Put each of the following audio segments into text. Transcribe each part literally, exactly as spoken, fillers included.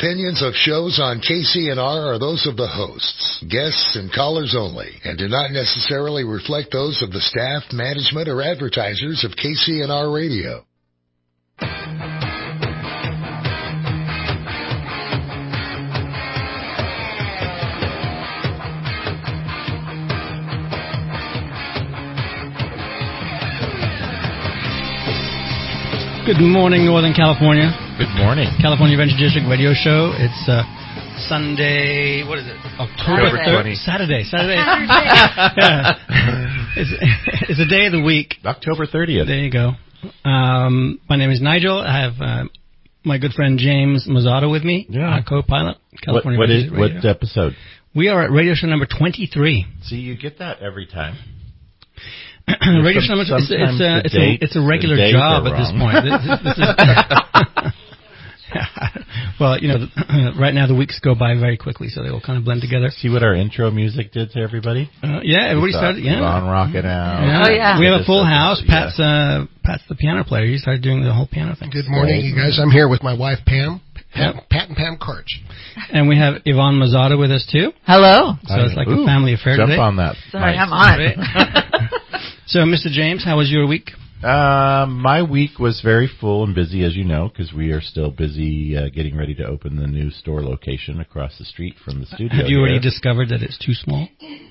opinions of shows on K C N R are those of the hosts, guests, and callers only, and do not necessarily reflect those of the staff, management, or advertisers of K C N R Radio. Good morning, Northern California. Good morning. California Adventure District radio show. It's uh, Sunday, what is it? October third? Saturday. Saturday. Yeah. It's, it's a day of the week. October thirtieth. There you go. Um, my name is Nigel. I have uh, my good friend James Mazzato with me, yeah. our co-pilot. California what, what, Adventure is, Radio. what episode? We are at radio show number twenty-three. See, you get that every time. radio show number it's, it's, a, it's, a, it's a regular job at this point. This, this is well, you know, right now the weeks go by very quickly, so they all kind of blend together. See what our intro music did to everybody? Uh, yeah, everybody started. Yeah, on rocking out. Yeah. Oh yeah, we have a full uh, house. Yeah. Pat's uh, Pat's the piano player. He started doing the whole piano thing. Good morning, you guys. I'm here with my wife Pam. Pat, Yep. Pat and Pam Korch. And we have Yvonne Mazzato with us too. Hello. So it's like Ooh, a family affair jump today. on that. Sorry, nice. I'm on. So, Mister James, how was your week? Uh, my week was very full and busy, as you know, because we are still busy uh, getting ready to open the new store location across the street from the studio. Have you already here. discovered that it's too small?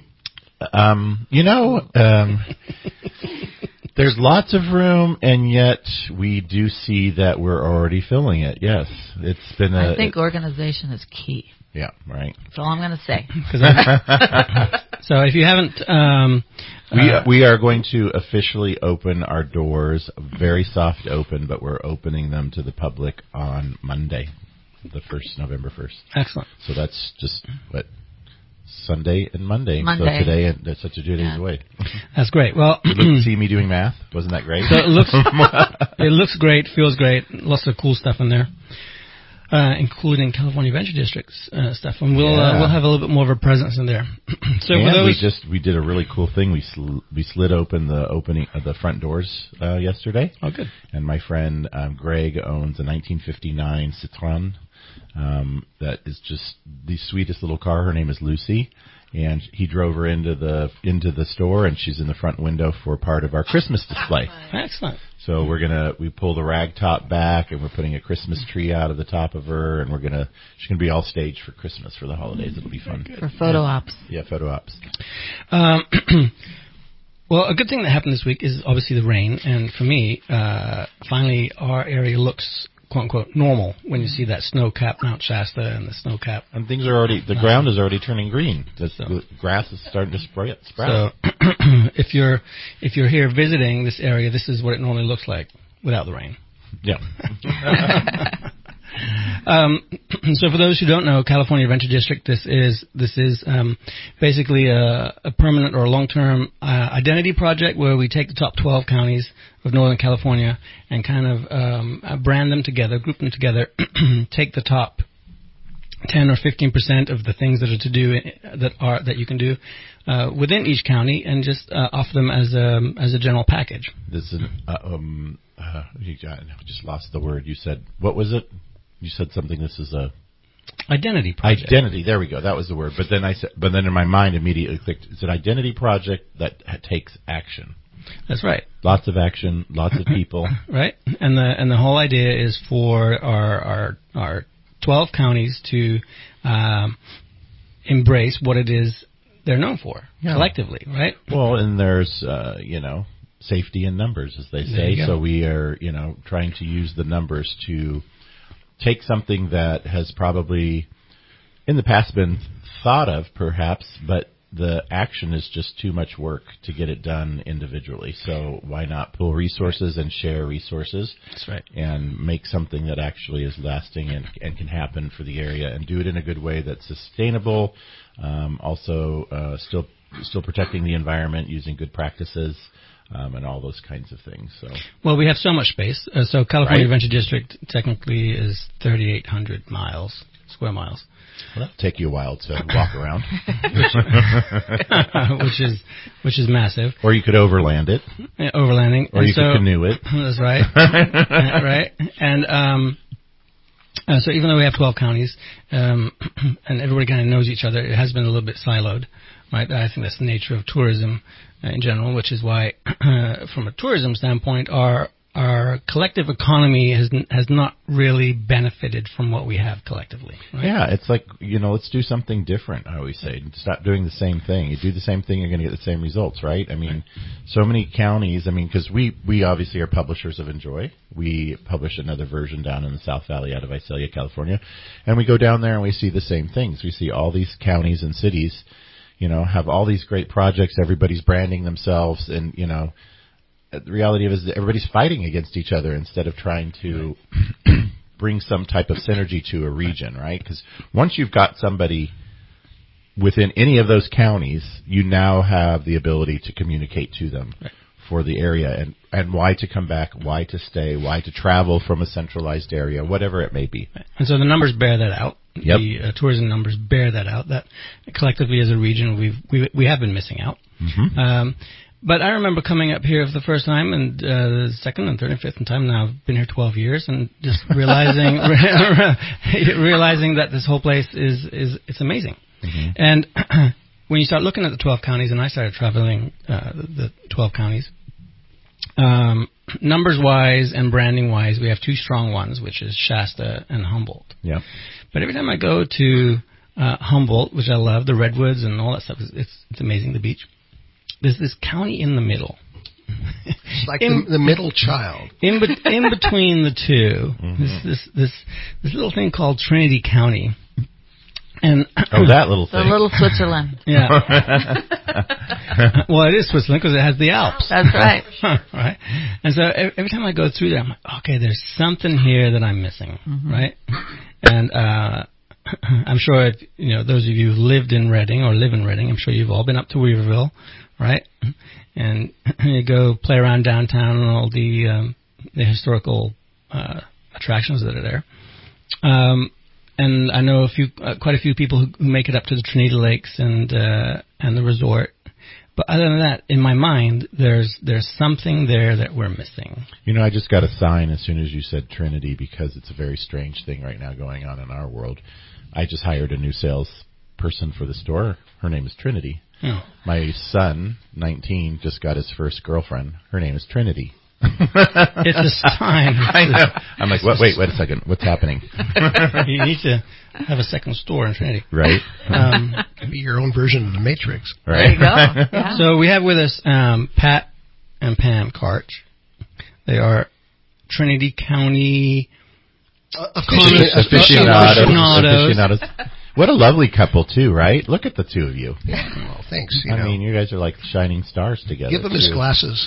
Um, you know, um, there's lots of room, and yet we do see that we're already filling it. Yes, it's been a. I think it, organization is key. Yeah, right. That's all I'm going to say. So if you haven't, um, we uh, we are going to officially open our doors, very soft open, but we're opening them to the public on Monday, the first November first. Excellent. So that's just what. Sunday and Monday. Monday. So today, and that's such a two days Yeah. away. That's great. Well, You look, see me doing math? Wasn't that great? so it looks it looks great, feels great, lots of cool stuff in there, uh, including California Adventure District's uh, stuff, and we'll Yeah. uh, we'll have a little bit more of a presence in there. So and for those, we just we did a really cool thing. We sl- we slid open the opening of the front doors uh, yesterday. oh good, And my friend um, Greg owns a nineteen fifty-nine Citroen um, that is just the sweetest little car. Her name is Lucy. And he drove her into the into the store, and she's in the front window for part of our Christmas display. excellent. So we're gonna we pull the rag top back, and we're putting a Christmas tree out of the top of her, and we're gonna she's gonna be all staged for Christmas for the holidays. It'll be fun. For photo ops. Yeah, photo ops. Um, well, a good thing that happened this week is obviously the rain, and for me, uh, finally our area looks quote unquote normal when you see that snow cap Mount Shasta and the snow cap. And things are already the ground is already turning green. The, the grass is starting to sprout. So if you're if you're here visiting this area, this is what it normally looks like without the rain. Yeah. Um, so for those who don't know, California Adventure District, this is this is um, basically a, a permanent or a long-term uh, identity project where we take the top twelve counties of Northern California and kind of um, uh, brand them together, group them together, take the top ten or fifteen percent of the things that are to do that are that you can do uh, within each county, and just uh, offer them as a as a general package. This is an, uh, um. Uh, you got, I just lost the word. You said what was it? You said something. This is a identity project. Identity. There we go. That was the word. But then I said. But then in my mind immediately clicked. It's an identity project that ha- takes action. That's right. Lots of action. Lots of people. Right. And the and the whole idea is for our our our twelve counties to um, embrace what it is they're known for Yeah. collectively. Right. Well, and there's uh, you know safety in numbers, as they There say. you go. So we are you know trying to use the numbers to take something that has probably in the past been thought of, perhaps, but the action is just too much work to get it done individually. So why not pull resources and share resources? That's right. And make something that actually is lasting and, and can happen for the area, and do it in a good way that's sustainable. Um, also, uh, still still protecting the environment using good practices. Um, and all those kinds of things. So, Well, we have so much space. Uh, so California Right. Adventure District technically is thirty-eight hundred miles, square miles. well, that'll take you a while to walk around. which is which is massive. Or you could overland it. Uh, overlanding. Or And you so, could canoe it. That's right. Uh, right. And um, Uh, so even though we have twelve counties, um, and everybody kind of knows each other, it has been a little bit siloed, right? I think that's the nature of tourism uh, in general, which is why, uh, from a tourism standpoint, our our collective economy has n- has not really benefited from what we have collectively. Right? Yeah, it's like, you know, let's do something different, I always say. Stop doing the same thing. You do the same thing, you're going to get the same results, right? I mean, so many counties, I mean, because we, we obviously are publishers of Enjoy. We publish another version down in the South Valley out of Visalia, California. And we go down there and we see the same things. We see all these counties and cities, you know, have all these great projects. Everybody's branding themselves, and, you know, the reality of it is that everybody's fighting against each other instead of trying to bring some type of synergy to a region, right? Because once you've got somebody within any of those counties, you now have the ability to communicate to them right. for the area and, and why to come back, why to stay, why to travel from a centralized area, whatever it may be. And so the numbers bear that out. Yep. The uh, tourism numbers bear that out, that collectively as a region we've, we, we have been missing out. Mm-hmm. Um, But I remember coming up here for the first time, and uh, the second and third and fifth time now. I've been here twelve years, and just realizing realizing that this whole place is is it's amazing. Mm-hmm. And when you start looking at the twelve counties, and I started traveling uh, the twelve counties, um, numbers wise and branding wise, we have two strong ones, which is Shasta and Humboldt. Yeah. But every time I go to uh, Humboldt, which I love, the redwoods and all that stuff, it's it's amazing, the beach. There's this county in the middle. It's like in, the, the middle child. In, be, in between the two, mm-hmm. this, this this this little thing called Trinity County. And oh, that little thing. The little Switzerland. Yeah. Well, it is Switzerland because it has the Alps. That's right. Right. And so every, every time I go through there, I'm like, okay, there's something here that I'm missing, mm-hmm. right? And uh I'm sure if, you know, those of you who lived in Redding or live in Redding, I'm sure you've all been up to Weaverville, right? And you go play around downtown and all the um, the historical uh, attractions that are there. Um, and I know a few, uh, quite a few people who, who make it up to the Trinity Lakes and uh, and the resort. But other than that, in my mind, there's there's something there that we're missing. You know, I just got a sign as soon as you said Trinity because it's a very strange thing right now going on in our world. I just hired a new sales person for the store. Her name is Trinity. Oh. My son, nineteen, just got his first girlfriend. Her name is Trinity. It's a sign. I know. I'm like, what, wait, wait a second. What's happening? You need to have a second store in Trinity. Right. Um, Could be your own version of the Matrix. Right. There you go. Yeah. So we have with us um, Pat and Pam Karch. They are Trinity County Uh, aficionados. Aficionados. Aficionados. Aficionados. What a lovely couple, too, right? Look at the two of you. Yeah, well, thanks. You I know. mean, you guys are like shining stars together. Give him his too. glasses.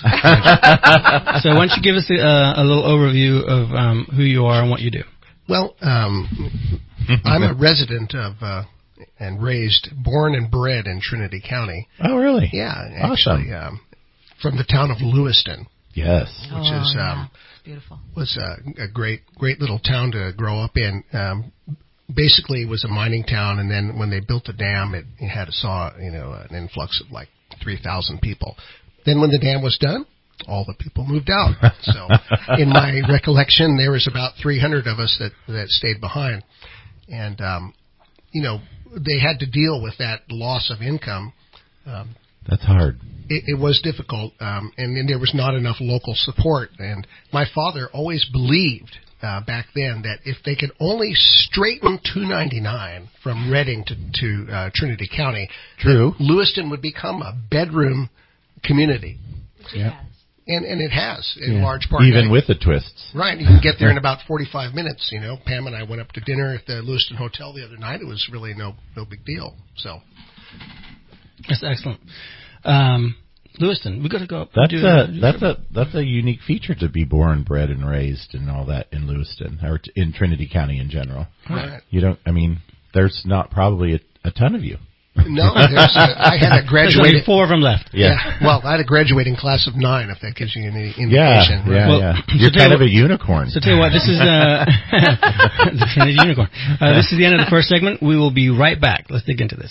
So why don't you give us a, uh, a little overview of um, who you are and what you do? Well, um, I'm a resident of uh, and raised, born and bred in Trinity County. Oh, really? Yeah, Awesome. actually, um, from the town of Lewiston, Yes. Oh, which is yeah. um, It's beautiful. was a, a great, great little town to grow up in. Um, basically, it was a mining town, and then when they built the dam, it, it had saw you know an influx of like three thousand people. Then when the dam was done, all the people moved out. So, in my recollection, there was about three hundred of us that that stayed behind, and um, you know they had to deal with that loss of income. Um, That's hard. It, it was difficult, um, and then there was not enough local support. And my father always believed uh, back then that if they could only straighten two ninety-nine from Redding to, to uh, Trinity County, True. Lewiston would become a bedroom community. Yeah. And and it has in Yeah. large part. Even Now, with the twists. right, you can get there in about forty-five minutes. You know, Pam and I went up to dinner at the Lewiston Hotel the other night. It was really no no big deal. So. That's excellent. Um, Lewiston, we got to go up. That's do, a do that's a that's a unique feature to be born, bred, and raised, and all that in Lewiston or t- in Trinity County in general. Right. You don't. I mean, there's not probably a, a ton of you. No, there's a, I had a There's only graduating. four of them left. Yeah. Well, I had a graduating class of nine, if that gives you any Yeah, indication. yeah, Well, yeah. so You're tell kind you of a unicorn. So tell you what, this is uh, the Trinity Unicorn. Uh, this is the end of the first segment. We will be right back. Let's dig into this.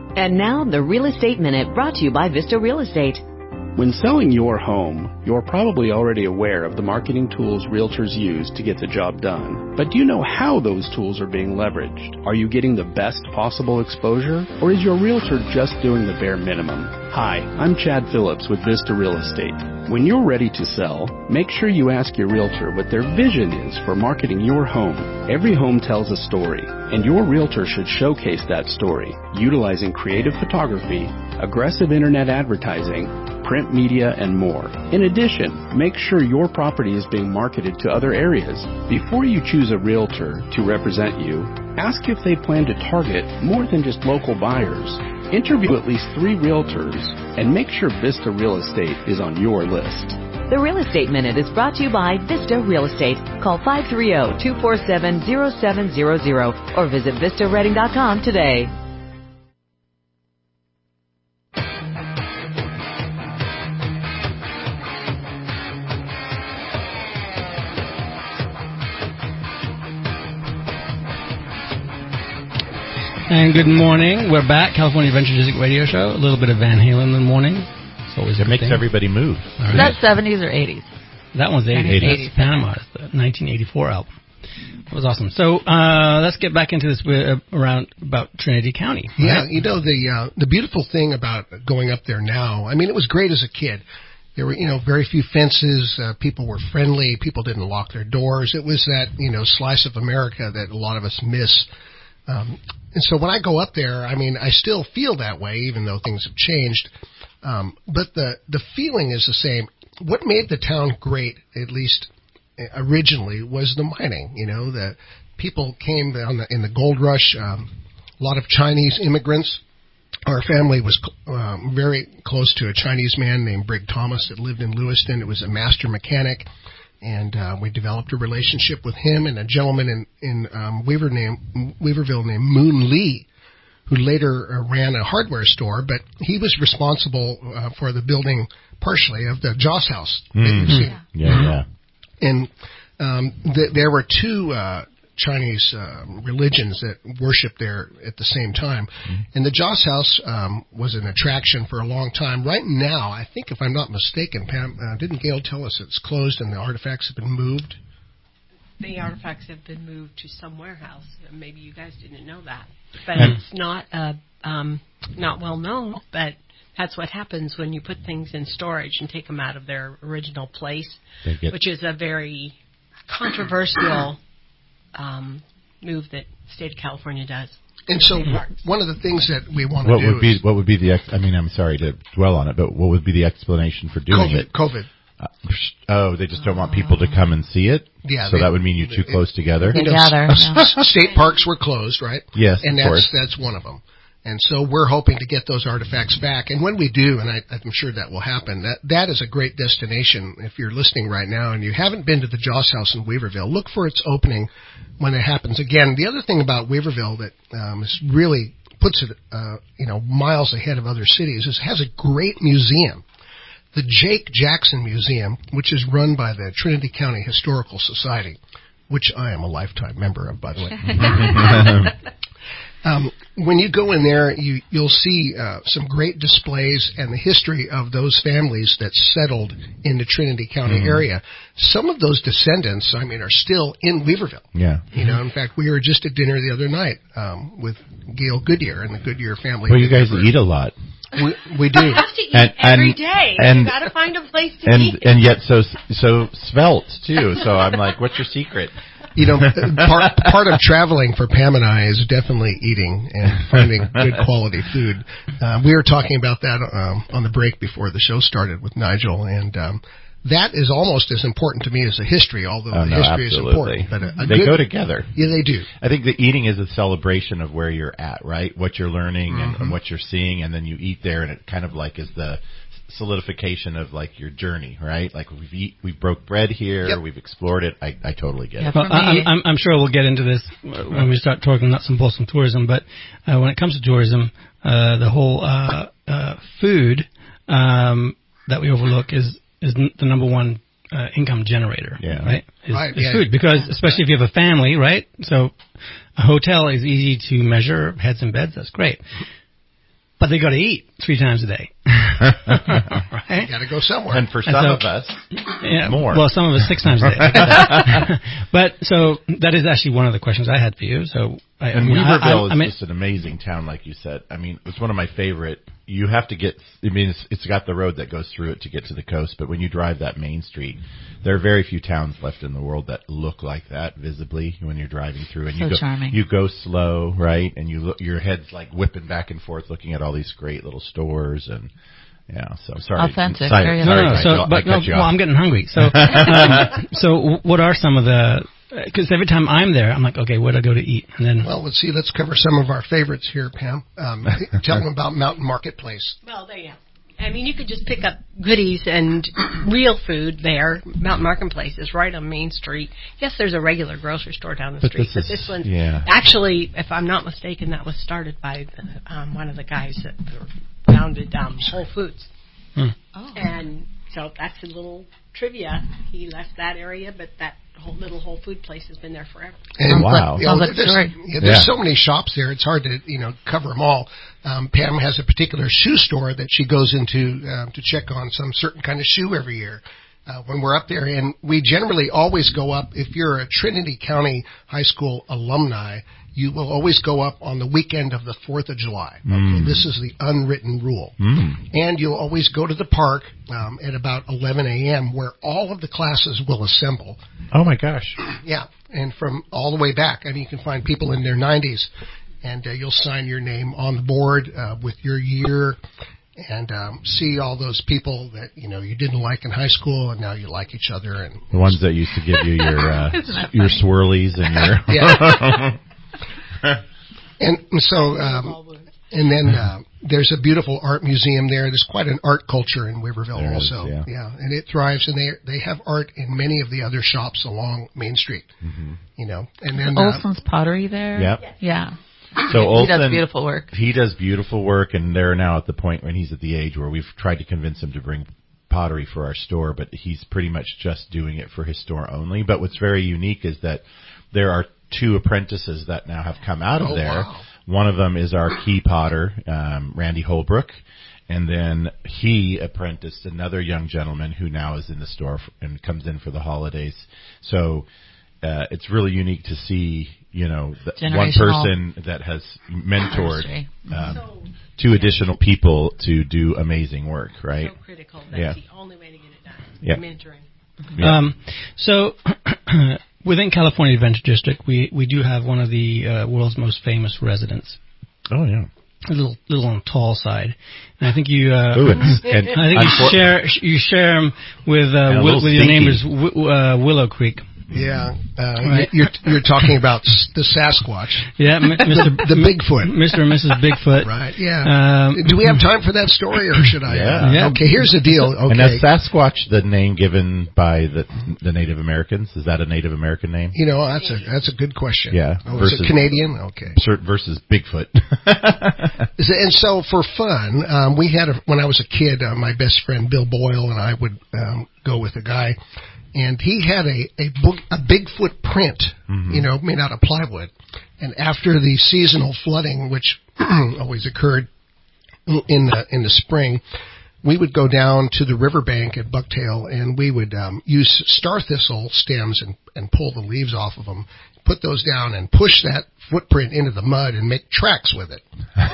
And now, the Real Estate Minute, brought to you by Vista Real Estate. When selling your home, you're probably already aware of the marketing tools realtors use to get the job done. But do you know how those tools are being leveraged? Are you getting the best possible exposure? Or is your realtor just doing the bare minimum? Hi, I'm Chad Phillips with Vista Real Estate. When you're ready to sell, make sure you ask your realtor what their vision is for marketing your home. Every home tells a story, and your realtor should showcase that story, utilizing creative photography, aggressive internet advertising, print media, and more. In addition, make sure your property is being marketed to other areas. Before you choose a realtor to represent you, ask if they plan to target more than just local buyers. Interview at least three realtors and make sure Vista Real Estate is on your list. The Real Estate Minute is brought to you by Vista Real Estate. Call five three zero, two four seven, zero seven zero zero or visit vista reading dot com today. And good morning. We're back. California Adventure District Radio Show. A little bit of Van Halen in the morning. It's always it makes thing. everybody move. Is that seventies or eighties? That one's eighties. eighties. That's Panama. It's the nineteen eighty-four album. It was awesome. So uh, let's get back into this uh, around about Trinity County. Right? Yeah, you know, the uh, the beautiful thing about going up there now, I mean, it was great as a kid. There were, you know, very few fences. Uh, people were friendly. People didn't lock their doors. It was that, you know, slice of America that a lot of us miss. Um, and so when I go up there, I mean, I still feel that way, even though things have changed. Um, but the, the feeling is the same. What made the town great, at least originally, was the mining. You know, the people came down the, in the gold rush, um, a lot of Chinese immigrants. Our family was um, very close to a Chinese man named Brig Thomas that lived in Lewiston. It was a master mechanic. And uh, we developed a relationship with him and a gentleman in, in um, Weaver named, Weaverville named Moon Lee, who later uh, ran a hardware store, but he was responsible uh, for the building partially of the Joss House that Mm-hmm. you've seen. Yeah, yeah. And um, th- there were two uh, Chinese uh, religions that worshiped there at the same time. Mm-hmm. And the Joss House um, was an attraction for a long time. Right now, I think, if I'm not mistaken, Pam, uh, didn't Gail tell us it's closed and the artifacts have been moved? The artifacts have been moved to some warehouse. Maybe you guys didn't know that. But And- it's not uh, um, not well known, but that's what happens when you put things in storage and take them out of their original place, They get- which is a very controversial um, move that the state of California does. And so one of the things that we want to What do would be is what would be the ex- I mean, I'm sorry to dwell on it, but what would be the explanation for doing COVID. it? COVID. Uh, oh, they just don't want people to come and see it? Yeah, So they- that would mean you're too it- close together? You know, Together, s- yeah. s- state parks were closed, right? Yes, and of that's course. that's one of them. And so we're hoping to get those artifacts back. And when we do, and I, I'm sure that will happen, that that is a great destination. If you're listening right now and you haven't been to the Joss House in Weaverville, look for its opening when it happens. Again, the other thing about Weaverville that um, is really puts it, uh, you know, miles ahead of other cities is it has a great museum. The Jake Jackson Museum, which is run by the Trinity County Historical Society, which I am a lifetime member of, by the way. Um, when you go in there, you, you'll see uh, some great displays and the history of those families that settled in the Trinity County Mm-hmm. area. Some of those descendants, I mean, are still in Weaverville. Yeah. You know, in fact, we were just at dinner the other night um, with Gail Goodyear and the Goodyear family. Well, you guys eat a lot. We, we do. You have to eat And- every and- day. and- You got to find a place to And eat. and yet so so svelte too. So I'm like, what's your secret? You know, part, part of traveling for Pam and I is definitely eating and finding good quality food. Uh, we were talking about that um, on the break before the show started with Nigel, and um, that is almost as important to me as the history, although Oh, the no, history absolutely. is important. But a, a They good, go together. Yeah, they do. I think the eating is a celebration of where you're at, right? What you're learning and, Mm-hmm. and what you're seeing, and then you eat there, and it kind of like is the solidification of like your journey, right? Like we've eat, we broke bread here, Yep. we've explored it. I, I totally get Yeah, it. for Well, I- me- I'm, I'm, I'm sure we'll get into this when we start talking nuts and bolts on tourism. But uh, when it comes to tourism, uh, the whole uh, uh, food um, that we overlook is is n- the number one uh, income generator. Yeah. Right. Is, Right, is yeah. food, because especially if you have a family, right? So a hotel is easy to measure, heads and beds. That's great. but they go to eat three times a day. Right? You got to go somewhere. And for And some so- of us, Yeah, more. Well, some of us six times a day. I get that. But so that is actually one of the questions I had for you. So I, And I mean, Weaverville I, I, I is mean, just an amazing town, like you said. I mean, it's one of my favorite. You have to get, I mean, it's, it's got the road that goes through it to get to the coast, but when you drive that main street, there are very few towns left in the world that look like that visibly when you're driving through. And So you go, charming. you go slow, right? And you look, your head's like whipping back and forth looking at all these great little stores and, yeah, so sorry. Authentic, Sorry, very sorry, no, no, Nigel, so, I but no, cut you well, off. I'm getting hungry. So, um, so what are some of the, because every time I'm there, I'm like, okay, where do I go to eat? And then, Well, let's see. Let's cover some of our favorites here, Pam. Um, tell them about Mountain Marketplace. Well, there you go. I mean, you could just pick up goodies and real food there. Mountain Marketplace is right on Main Street. Yes, there's a regular grocery store down the But street, this but is- this one's yeah. actually, if I'm not mistaken, that was started by the, um, one of the guys that founded um, Whole Foods. hmm. Oh. And so that's a little trivia. He left that area, but that whole little Whole Food place has been there forever. And, Wow. you know, Sounds like a there's, story. yeah, there's Yeah. so many shops there. It's hard to you know cover them all. Um, Pam has a particular shoe store that she goes into um, to check on some certain kind of shoe every year. Uh, when we're up there, and we generally always go up. If you're a Trinity County High School alumni, you will always go up on the weekend of the fourth of July. Okay, Mm. this is the unwritten rule. Mm. And you'll always go to the park um, at about eleven a.m. where all of the classes will assemble. Oh my gosh. Yeah, and from all the way back. I mean, you can find people in their nineties, and uh, you'll sign your name on the board uh, with your year, and um, see all those people that you know you didn't like in high school, and now you like each other. And The ones that used to give you your uh, Isn't that your funny? swirlies and your Yeah. and so, um, and then uh, there's a beautiful art museum there. There's quite an art culture in Weaverville There is, also. yeah. and it thrives, and they they have art in many of the other shops along Main Street. Mhm. You know, and then uh, Olson's Pottery there. Yep. Yeah. So He Olson, does beautiful work. He does beautiful work, and they're now at the point when he's at the age where we've tried to convince him to bring pottery for our store, but he's pretty much just doing it for his store only. But what's very unique is that there are two apprentices that now have come out of Oh, there. wow. One of them is our key potter, um, Randy Holbrook, and then he apprenticed another young gentleman who now is in the store f- and comes in for the holidays. So uh, it's really unique to see, you know, the, one Generational person that has mentored artistry. um, So, two additional people to do amazing work, right? so critical. That's Yeah. the only way to get it done. Yeah. Mentoring. Yeah. um, so within California Adventure District, we, we do have one of the uh, world's most famous residents. Oh yeah. A little, little on the tall side, and I think you. Uh, Ooh, and, and I think you unfor- share you share 'em with And a uh, little with, with your stinky. neighbors, Wi- uh, Willow Creek. Yeah, uh, Right. you're you're talking about s- the Sasquatch, Yeah, M- Mister the Bigfoot, Mister and Missus Bigfoot. right? Yeah. Um, Do we have time for that story, or should I? Yeah. Yeah. Okay, here's the deal. Okay. And that's Sasquatch, the name given by the the Native Americans. Is that a Native American name? You know, that's a that's a good question. Yeah, Oh, is versus- it Canadian? Okay. Cert- Versus Bigfoot. And so for fun, um, we had a, when I was a kid, uh, my best friend Bill Boyle and I would um, go with a guy, and he had a a, book, a Bigfoot print, Mhm. you know, made out of plywood. And after the seasonal flooding, which always occurred in the in the spring, we would go down to the riverbank at Bucktail, and we would um, use star thistle stems and, and pull the leaves off of them, put those down, and push that footprint into the mud and make tracks with it.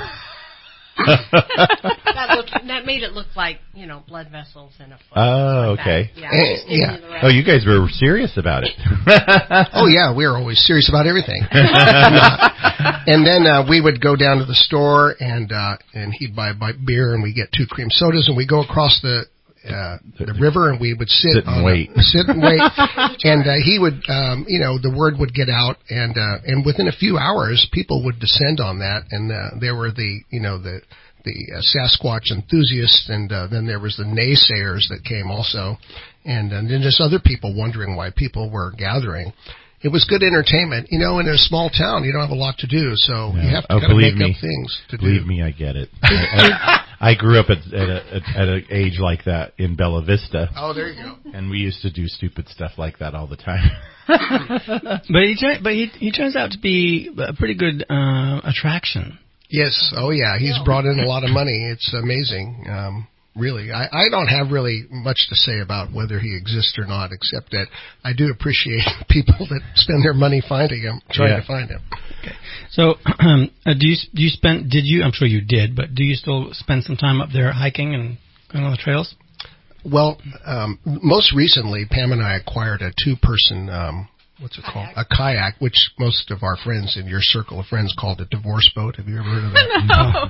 that, looked, that made it look like, you know, blood vessels in a foot. Oh, like okay. That. Yeah. Eh, just giving yeah. you the right- Oh, you guys were serious about it. Oh yeah, we were always serious about everything. And then uh, we would go down to the store, and uh, and he'd buy, buy beer, and we get two cream sodas, and we go across the uh, the river, and we would sit, Sit and on wait. A, sit and wait, and uh, he would, um, you know, the word would get out, and uh, and within a few hours, people would descend on that, and uh, there were the, you know, the the uh, Sasquatch enthusiasts, and uh, then there was the naysayers that came also, and, and then just other people wondering why people were gathering. It was good entertainment. You know, in a small town, you don't have a lot to do, so Yeah. you have to Oh, kind of believe make me. up things to Believe do. me, I get it. I, I, I grew up at, at, a, at an age like that in Bella Vista, Oh, there you go. and we used to do stupid stuff like that all the time. but he tur- but he he turns out to be a pretty good uh, attraction. Yes. Oh, yeah. He's brought in a lot of money. It's amazing. Um, really. I, I don't have really much to say about whether he exists or not, except that I do appreciate people that spend their money finding him, trying Yeah. to find him. Okay. So, um, uh, do you do you spend? Did you? I'm sure you did, but do you still spend some time up there hiking and going on the trails? Well, um, most recently, Pam and I acquired a two-person, um, what's it called? A kayak, which most of our friends in your circle of friends called a divorce boat. Have you ever heard of that?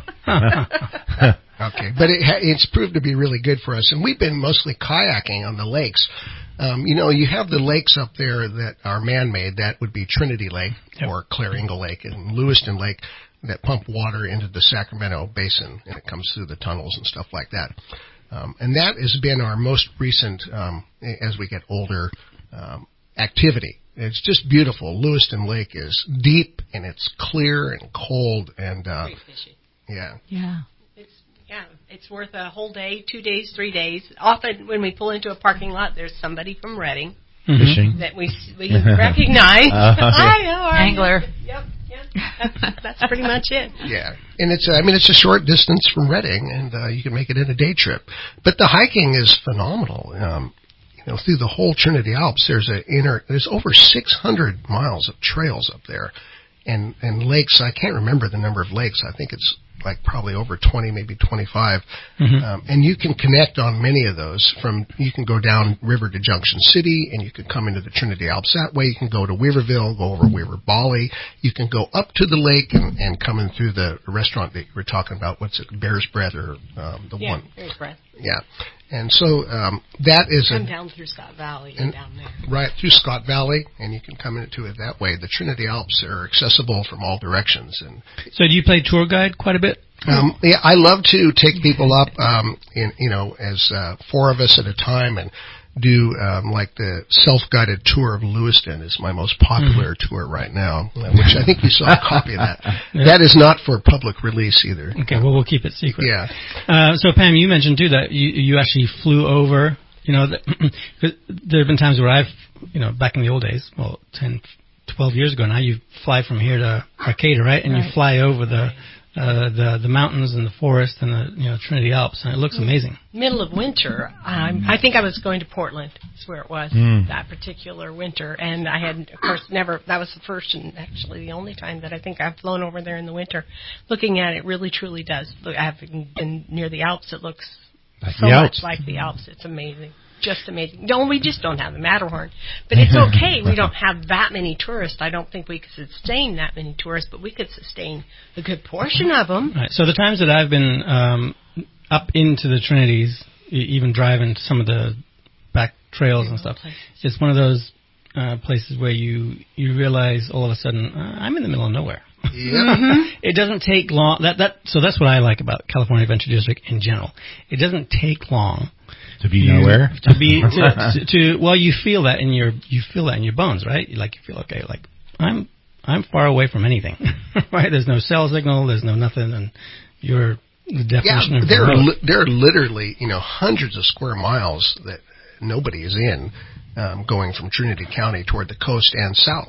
No. Okay, but it ha- it's proved to be really good for us, and we've been mostly kayaking on the lakes. Um, you know, you have the lakes up there that are man-made. That would be Trinity Lake Yep. or Clare Ingle Lake and Lewiston Lake that pump water into the Sacramento Basin, and it comes through the tunnels and stuff like that. Um, and that has been our most recent, um, as we get older, um, activity. It's just beautiful. Lewiston Lake is deep and it's clear and cold and uh, Very fishy. yeah. Yeah. It's yeah, it's worth a whole day, two days, three days. Often when we pull into a parking lot, there's somebody from Reading Mhm. Fishing. that we we recognize. Uh, Hi, how are Angler. you? Yep, yep. That's, that's pretty much it. Yeah, and it's, I mean, it's a short distance from Reading, and uh, you can make it in a day trip. But the hiking is phenomenal. Um, you know, through the whole Trinity Alps, there's a inner, there's over six hundred miles of trails up there, and and lakes. I can't remember the number of lakes. I think it's like probably over twenty, maybe twenty-five. Mhm. Um, and you can connect on many of those. From you can go down river to Junction City, and you can come into the Trinity Alps that way. You can go to Weaverville, go over Weaver Bali. You can go up to the lake and, and come in through the restaurant that you were talking about. What's it, Bear's Breath or um, the Yeah, one? there's breath. Yeah. And so um, that is Come a, down through Scott Valley and and down there. right through Scott Valley, and you can come into it that way. The Trinity Alps are accessible from all directions, and So, do you play tour guide quite a bit? Um, yeah, I love to take people up, um, in, you know, as uh, four of us at a time, and do um, like the self-guided tour of Lewiston is my most popular mm-hmm. tour right now, which I think you saw a copy of that. Yeah. That is not for public release either. Okay, well, we'll keep it secret. Yeah. Uh, so, Pam, you mentioned too that you you actually flew over. You know, that, there have been times where I've, you know, back in the old days, well, ten, twelve years ago now, you fly from here to Arcata, right? And right. you fly over the. Uh, the the mountains and the forest and the you know Trinity Alps, and it looks amazing. Middle of winter, um, I think I was going to Portland. That's where it was Mm. that particular winter, and I had, of course, never. That was the first and actually the only time that I think I've flown over there in the winter. Looking at it, really truly does. Look, I haven't been near the Alps. It looks Like so the much Alps. like the Alps. It's amazing. Just amazing. No, we just don't have the Matterhorn. But it's okay. We don't have that many tourists. I don't think we could sustain that many tourists, but we could sustain a good portion of them. Right. So the times that I've been um, up into the Trinities, e- even driving to some of the back trails and stuff, it's one of those uh, places where you you realize all of a sudden uh, I'm in the middle of nowhere. Yeah. It doesn't take long. That that so that's what I like about California Adventure District in general. It doesn't take long. To be You- nowhere? to be to, to, to well, you feel that in your you feel that in your bones, right? You like you feel okay, like I'm I'm far away from anything, right? There's no cell signal, there's no nothing, and you're the definition Yeah, of there are remote. li- there are literally you know hundreds of square miles that nobody is in, um, going from Trinity County toward the coast and south.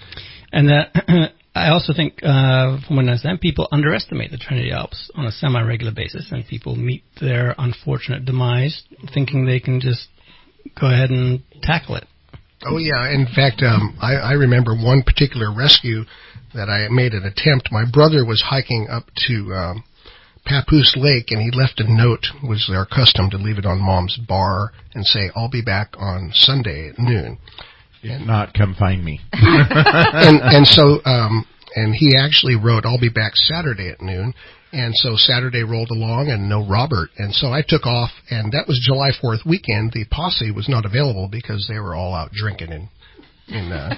And that I also think, uh, from what I understand, people underestimate the Trinity Alps on a semi-regular basis, and people meet their unfortunate demise thinking they can just go ahead and tackle it. Oh yeah, in fact, um, I, I remember one particular rescue that I made an attempt. My brother was hiking up to um, Papoose Lake, and he left a note. It was their custom to leave it on Mom's bar and say, "I'll be back on Sunday at noon." If not, come find me. and and so um, and he actually wrote, "I'll be back Saturday at noon." And so Saturday rolled along and no Robert. And so I took off, and that was July fourth weekend. The posse was not available because they were all out drinking in, in uh,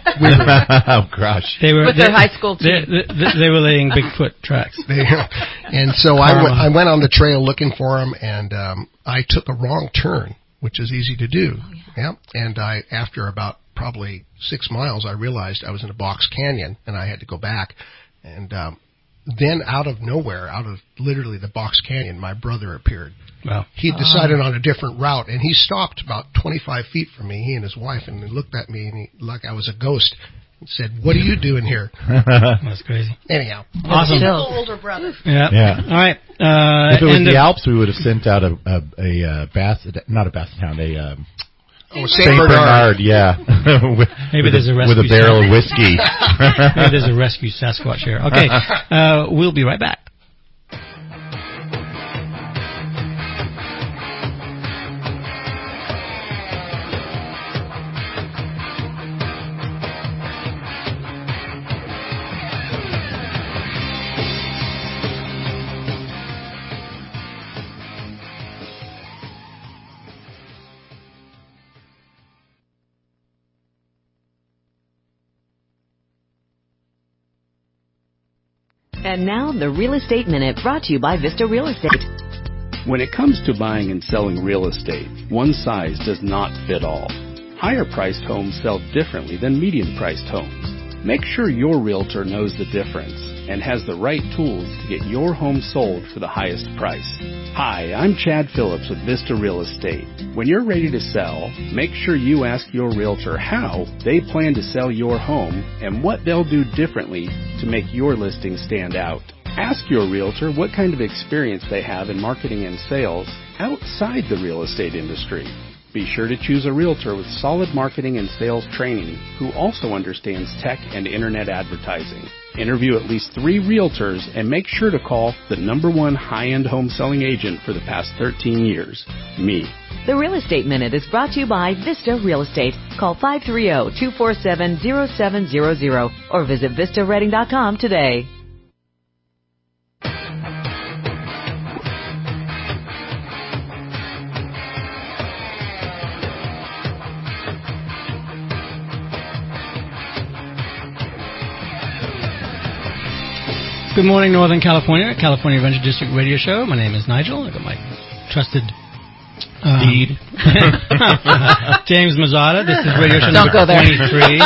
Oh, gosh. They were With they, their high school they, team. they, they, they were laying Bigfoot tracks. they, and so I went, I went on the trail looking for him, and um, I took a wrong turn, which is easy to do. Oh, yeah. And I, after about probably six miles, I realized I was in a box canyon, and I had to go back. And um, then out of nowhere, out of literally the box canyon, my brother appeared. Wow. He decided on a different route, and he stopped about twenty-five feet from me, he and his wife, and he looked at me and he, like I was a ghost. said, "What are you doing here?" That's crazy. Anyhow, Awesome. Little older brother. Yeah. Yeah. All right. Uh, If it was and the the- Alps, we would have sent out a a, a uh, basset, not a basset hound, a um, oh, Saint Saint Bernard, yeah, with, Maybe with there's a with a rescue barrel Sasquatch. of whiskey. Maybe there's a rescue Sasquatch here. Okay. Uh, we'll be right back. And now, the Real Estate Minute, brought to you by Vista Real Estate. When it comes to buying and selling real estate, one size does not fit all. Higher-priced homes sell differently than medium-priced homes. Make sure your realtor knows the difference and has the right tools to get your home sold for the highest price. Hi, I'm Chad Phillips with Vista Real Estate. When you're ready to sell, make sure you ask your realtor how they plan to sell your home and what they'll do differently to make your listing stand out. Ask your realtor what kind of experience they have in marketing and sales outside the real estate industry. Be sure to choose a realtor with solid marketing and sales training who also understands tech and internet advertising. Interview at least three realtors and make sure to call the number one high-end home selling agent for the past thirteen years, me. The Real Estate Minute is brought to you by Vista Real Estate. Call five three zero, two four seven, zero seven zero zero or visit vista reading dot com today. Good morning, Northern California, California Adventure District Radio Show. My name is Nigel. I got my trusted um, Deed. James Mazzata. This is Radio Show Don't number go there. twenty-three.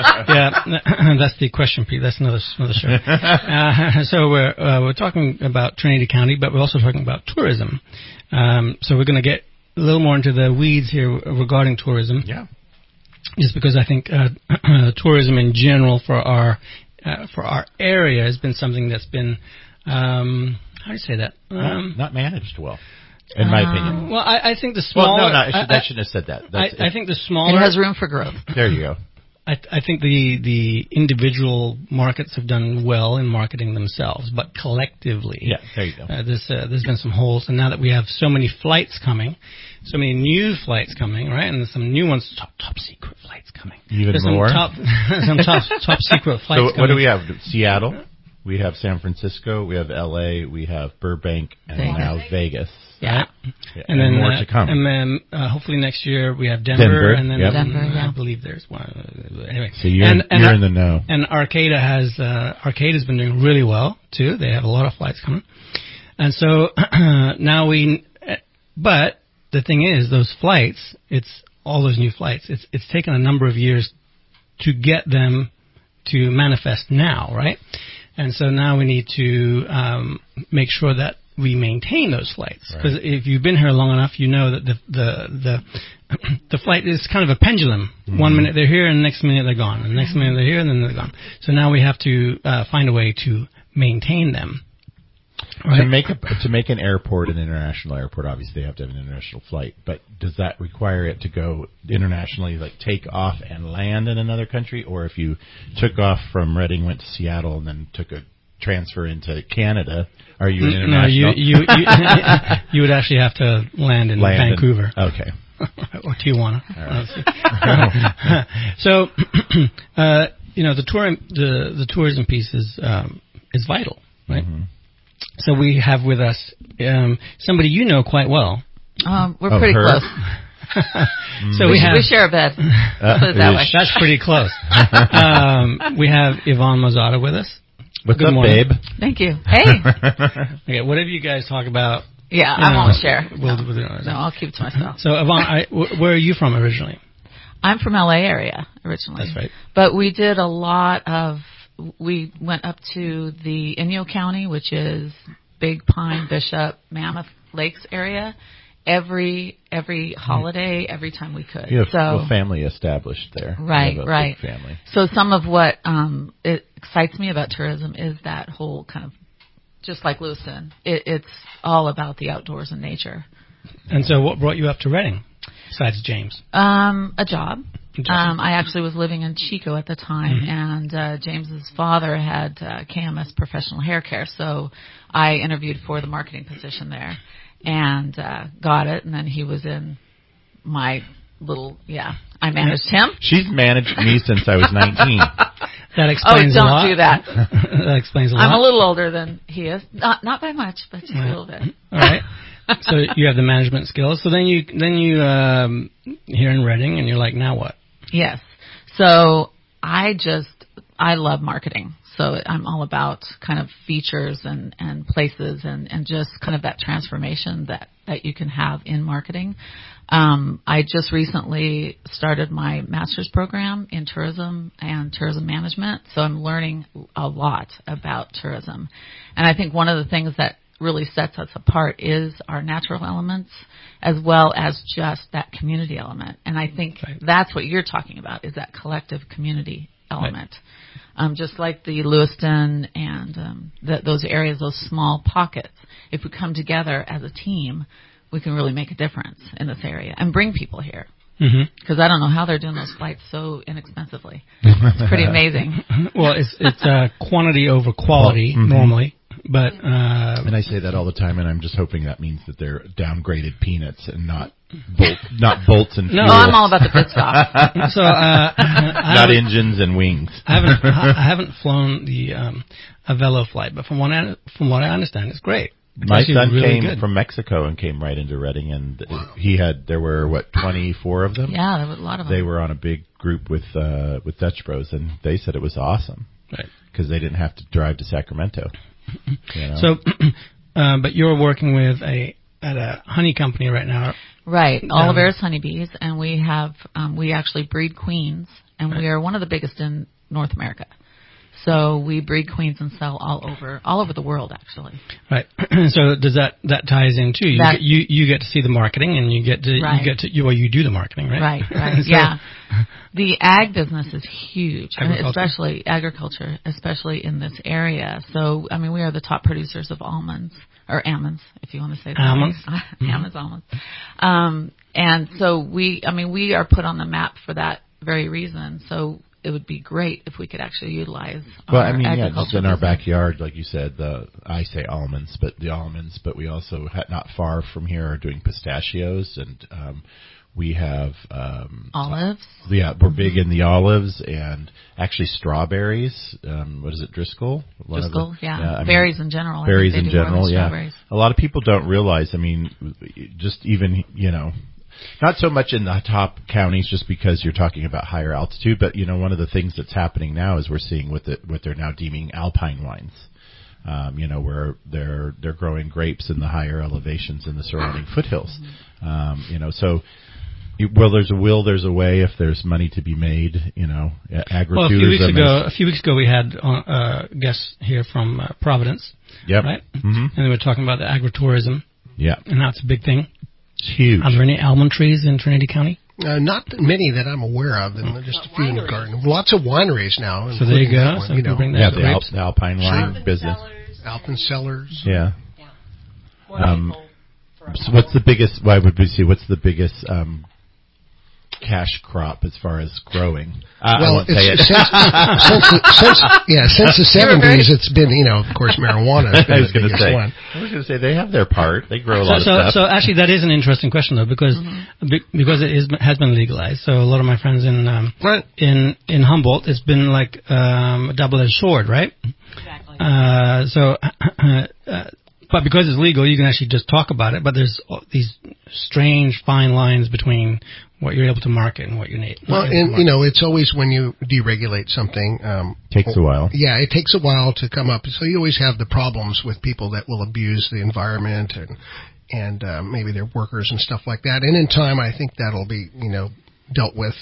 Yeah, that's the question piece. That's another another show. Uh, so we're uh, we're talking about Trinity County, but we're also talking about tourism. Um, so we're going to get a little more into the weeds here regarding tourism. Yeah. Just because I think uh, tourism in general for our Uh, for our area has been something that's been, um, how do you say that? Um, not, not managed well, in my uh, opinion. well, I, I think the smaller. Well, no, no, I, should, I, I shouldn't have said that. I, That's, I think the smaller. It has room for growth. There you go. I, I think the the individual markets have done well in marketing themselves, but collectively, Yeah, there you go. Uh, there's uh, there's been some holes, and now that we have so many flights coming, so many new flights coming, right, and there's some new ones, top top secret flights coming. Even there's more? Some top some top top secret flights. So coming. what do we have? Seattle, we have San Francisco, we have L A, we have Burbank, and Vegas. now Vegas. Yeah. Yeah, And, and then more uh, to come. And then uh, hopefully next year we have Denver, Denver, and then yep. Denver, yeah. I believe there's one. Anyway, So you're, and, and you're Ar- in the know. And Arcata has uh, Arcade has been doing really well too. They have a lot of flights coming, and so now we. But the thing is, those flights, it's all those new flights. It's it's taken a number of years to get them to manifest now, right? And so now we need to um, make sure that we maintain those flights, because Right. if you've been here long enough, you know that the the the, the flight is kind of a pendulum. Mm-hmm. One minute they're here, and the next minute they're gone. And the next minute they're here, and then they're gone. So now we have to uh, find a way to maintain them. Right? To make a, to make an airport an international airport, obviously they have to have an international flight. But does that require it to go internationally, like take off and land in another country, or if you took off from Reading, went to Seattle, and then took a transfer into Canada, are you an international? No, you you you, you would actually have to land in Land in- Vancouver. Okay. Or Tijuana. Right. So, uh, you know, the tour, the the tourism piece is um, is vital, right? Mm-hmm. So we have with us um, somebody you know quite well. Um, we're Oh, pretty her? close. So we, we sh- have we share a bed. Uh, Put it that way. that's pretty close. um, we have Yvonne Mazzata with us. What's Good up, morning. babe? Thank you. Hey. Okay, whatever you guys talk about. Yeah, you I know, won't share. We'll, no. we'll do it. no, I'll keep it to myself. So Yvonne, I, wh- where are you from originally? I'm from L A area originally. That's right. But we did a lot of, we went up to the Inyo County, which is Big Pine, Bishop, Mammoth Lakes area, every every holiday, every time we could. You have so a family established there. right, You have a right. big family. So some of what um, it excites me about tourism is that whole kind of, just like Lewiston, it, it's all about the outdoors and nature. And so, what brought you up to Reading, besides James? Um, a job. job. Um, I actually was living in Chico at the time, mm-hmm. and uh, James's father had uh, K M S Professional Hair Care, so I interviewed for the marketing position there, and uh, got it. And then he was in my little, yeah, I managed him. She's managed me since I was nineteen. That explains oh, don't a lot. do that. That explains a lot. I'm a little older than he is, not not by much, but just right. a little bit. All right. So you have the management skills. So then you then you um, here in Reading, and you're like, now what? Yes. So I just I love marketing. So I'm all about kind of features and, and places and, and just kind of that transformation that, that you can have in marketing. Um, I just recently started my master's program in tourism and tourism management. So I'm learning a lot about tourism. And I think one of the things that really sets us apart is our natural elements as well as just that community element. And I think right. that's what you're talking about, is that collective community element. Right. Um, just like the Lewiston and um, the, those areas, those small pockets, if we come together as a team, we can really make a difference in this area and bring people here. Because mm-hmm. I don't know how they're doing those flights so inexpensively. It's pretty amazing. Well, it's it's uh, quantity over quality well, mm-hmm. normally. But uh, and I say that all the time, and I'm just hoping that means that they're downgraded peanuts and not bolt, not bolts and fuel. No, I'm all about the pit stop. So uh, not engines and wings. I haven't I haven't flown the um, Avelo flight, but from what I, from what I understand, it's great. It's My son really came good. from Mexico and came right into Reading, and he had there were what twenty-four of them. Yeah, there were a lot of them. They were on a big group with uh, with Dutch Bros, and they said it was awesome, right? Because they didn't have to drive to Sacramento. You know? So, uh, but you're working with a at a honey company right now, right? Oliveira's Honeybees, and we have um, we actually breed queens, and right. we are one of the biggest in North America. So we breed queens and sell all over all over the world, actually. Right. So does that that ties in too? You that, get, you you get to see the marketing, and you get to right. you get to you well you do the marketing, right? Right. Right. so, yeah. The ag business is huge, agriculture. especially agriculture, especially in this area. So I mean, we are the top producers of almonds or almonds, if you want to say that. Almonds. Mm-hmm. Almonds, almonds. Um, and so we, I mean, we are put on the map for that very reason. So it would be great if we could actually utilize well, our I mean, yeah, agriculture just in our business. backyard, like you said, the I say almonds, but the almonds, but we also ha- not far from here are doing pistachios, and um, we have um, olives. Yeah, we're big in the olives and actually strawberries. Um, what is it, Driscoll? One Driscoll, the, yeah. yeah I berries mean, in general. Berries I think in they do general, yeah. Strawberries. A lot of people don't realize. I mean, just even you know. Not so much in the top counties, just because you're talking about higher altitude, but you know, one of the things that's happening now is we're seeing what the, what they're now deeming alpine wines. Um, you know, where they're they're growing grapes in the higher elevations in the surrounding foothills. Um, you know, so well, there's a will, there's a way. If there's money to be made, you know, agritourism. Well, a few weeks ago, a few weeks ago, we had uh, guests here from uh, Providence. Yep. Right. Mm-hmm. And they were talking about the agritourism. Yeah. And that's a big thing. It's huge. Are there any almond trees in Trinity County? Uh, not many that I'm aware of, and just a few in the garden. Lots of wineries now. So there you go. One, so you know. bring that yeah, the, the, Al- the Alpine wine Alpen business. Cellars. Alpencellars. Yeah. yeah. Um, so what's the biggest? Why would we see? What's the biggest um, cash crop as far as growing? Uh, well, I won't say it. Since, since, the, since yeah, since the seventies, it's been you know, of course, marijuana. Has been I was going to the biggest say. one. I was going to say they have their part. They grow a so, lot so, of stuff. So actually, that is an interesting question though, because mm-hmm. be, because it is has been legalized. So a lot of my friends in um, right. in in Humboldt, it's been like um, a double-edged sword, right? Exactly. Uh, so. Uh, But because it's legal, you can actually just talk about it. But there's these strange fine lines between what you're able to market and what you need. Well, and you know, it's always when you deregulate something. Um, takes a while. Yeah, it takes a while to come up. So you always have the problems with people that will abuse the environment and and uh, maybe their workers and stuff like that. And in time, I think that'll be you know dealt with.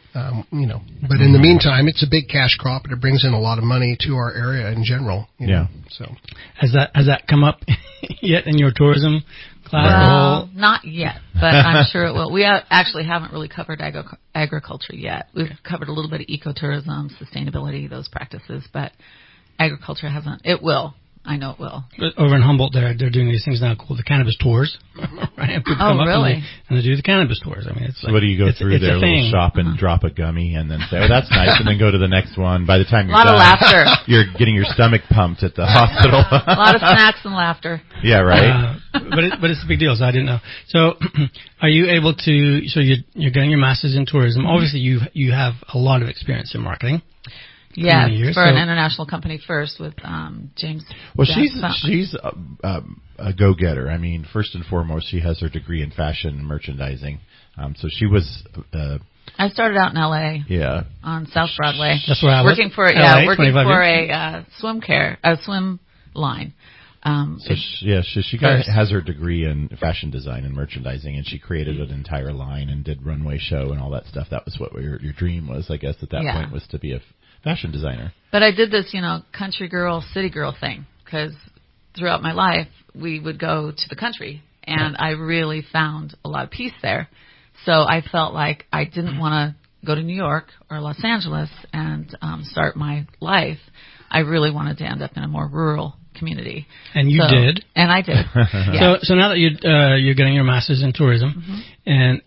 Um, you know, but in the meantime, it's a big cash crop, and it brings in a lot of money to our area in general. You know, Yeah. So Has that has that come up yet in your tourism class? Well, not yet, but I'm sure it will. We ha- actually haven't really covered agri- agriculture yet. We've covered a little bit of ecotourism, sustainability, those practices, but agriculture hasn't. It will. I know it will. But over in Humboldt, they're they're doing these things now called the cannabis tours, right? And people Oh, come up really? and they, and they do the cannabis tours. I mean, it's So like, what do you go it's, through it's their a little thing. shop and drop a gummy and then say, oh, that's nice, and then go to the next one. By the time A you're lot done, of laughter. you're getting your stomach pumped at the hospital. A lot of snacks and laughter. Yeah, right. Uh, but it, but it's a big deal, so I didn't know. So, are you able to? So you're you're getting your master's in tourism. Obviously, you you have a lot of experience in marketing. Yes, many years, for so- an international company first with um, James. Well, she's Jackson. she's a, um, a go-getter. I mean, first and foremost, she has her degree in fashion and merchandising. Um, so she was, uh, I started out in L A yeah, on South Broadway. That's where I lived. working for L A, yeah working twenty-five for years. a uh, swim care a swim line. Um, So she, yeah, she, she got, First. has her degree in fashion design and merchandising, and she created an entire line and did runway show and all that stuff. That was what your your dream was, I guess, at that Yeah. point, was to be a f- fashion designer. But I did this, you know, country girl, city girl thing because throughout my life we would go to the country, and I really found a lot of peace there. So I felt like I didn't want to go to New York or Los Angeles and um, start my life. I really wanted to end up in a more rural community. And you So- did. And I did. Yeah. So so now that you uh, you're getting your master's in tourism, Mm-hmm. and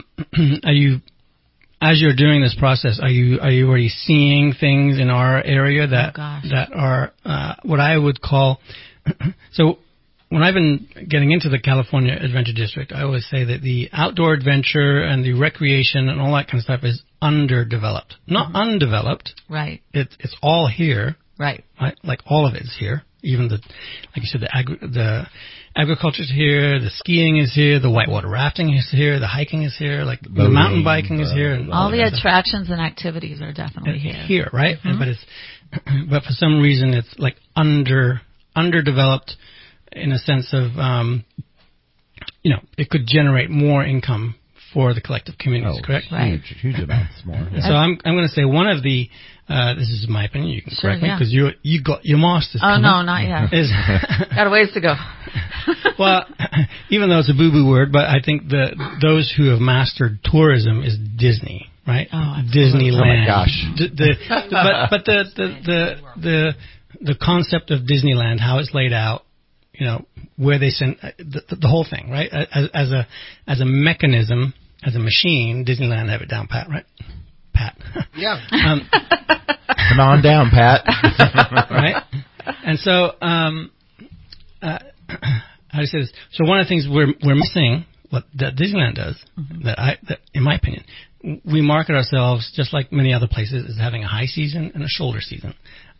um, are you, as you're doing this process, are you are you already seeing things in our area that Oh, gosh. that are uh, what I would call so. When I've been getting into the California Adventure District, I always say that the outdoor adventure and the recreation and all that kind of stuff is underdeveloped. Not undeveloped. Right. It's it's all here. Right. Right? Like all of it's here. Even the, like you said, the agri- the agriculture's here, the skiing is here, the whitewater rafting is here, the hiking is here, like the Boating, mountain biking is uh, here, and All the that stuff. attractions and activities are definitely It's here. here, right? And, but it's but for some reason it's like under underdeveloped in a sense of um, you know, it could generate more income for the collective communities, Oh, correct? Right. huge, huge amounts more. Yeah. So I'm I'm going to say one of the uh, this is my opinion. You can Sure, correct me yeah. because you you got your master's. Oh coming. no, not yet. Is Got a ways to go. well, even though it's a boo-boo word, but I think the those who have mastered tourism is Disney, right? Oh, absolutely. Disneyland. Oh my gosh. The, the, but but the the, the the the concept of Disneyland, how it's laid out, you know, where they send the, the whole thing, right? As, as a as a mechanism, as a machine, Disneyland have it down pat, right? Pat. yeah. um, Come on down, Pat. right? And so, um, uh, how do you say this? So one of the things we're we're missing, what that Disneyland does, Mm-hmm. that I, that, in my opinion, we market ourselves just like many other places as having a high season and a shoulder season.